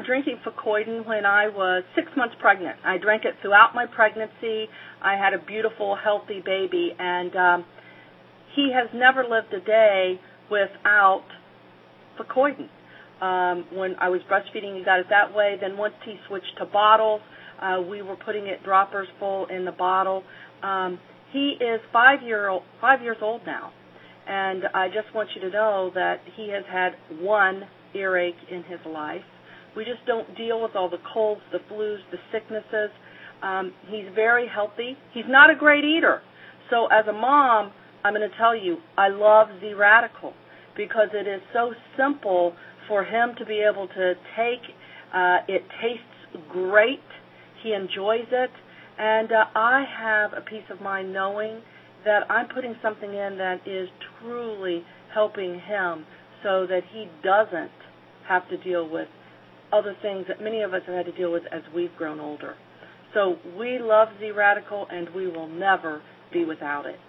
drinking Fucoiden when I was 6 months pregnant. I drank it throughout my pregnancy. I had a beautiful, healthy baby, and he has never lived a day without Fucoiden. When I was breastfeeding, he got it that way. Then once he switched to bottles, we were putting it droppers full in the bottle. He is 5 years old now, and I just want you to know that he has had one earache in his life. We just don't deal with all the colds, the flus, the sicknesses. He's very healthy. He's not a great eater. So as a mom, I'm going to tell you, I love Z-Radical because it is so simple for him to be able to take. It tastes great. He enjoys it. And I have a peace of mind knowing that I'm putting something in that is truly helping him so that he doesn't have to deal with other things that many of us have had to deal with as we've grown older. So we love Z-Radical, and we will never be without it.